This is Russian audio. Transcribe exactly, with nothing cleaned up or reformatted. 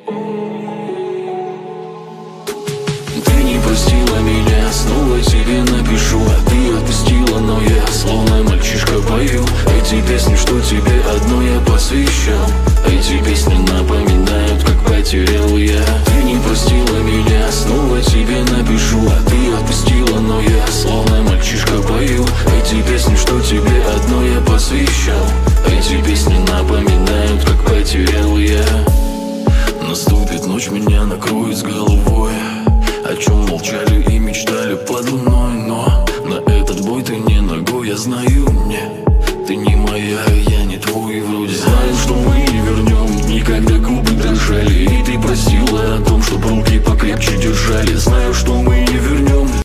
Ты не простила меня, снова тебе напишу. А ты отпустила, но я словно мальчишка пою эти песни, что тебе одной я посвящал. Эти песни напоминают, как потерял я. Ты не простила меня, снова тебе напишу. А ты отпустила, но я словно мальчишка пою эти песни, что тебе одной я посвящал. Эти песни напоминают, как потерял я. Наступит ночь, меня накроет с головой, о чем молчали и мечтали под луной. Но на этот бой ты не ногой, я знаю, мне